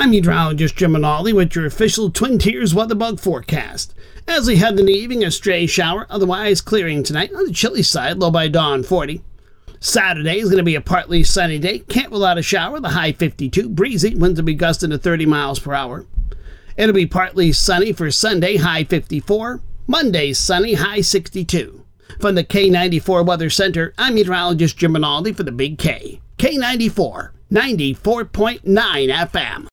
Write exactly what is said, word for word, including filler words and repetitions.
I'm meteorologist Jim Rinaldi with your official Twin Tiers weather bug forecast. As we head in the evening, a stray shower, otherwise clearing tonight. On the chilly side, low by dawn forty. Saturday is going to be a partly sunny day. Can't rule out a shower, the high fifty-two. Breezy, winds will be gusting to thirty miles per hour. It'll be partly sunny for Sunday, high fifty-four. Monday, sunny, high sixty-two. From the K ninety-four Weather Center, I'm meteorologist Jim Rinaldi for the Big K. K ninety-four, ninety-four point nine F M.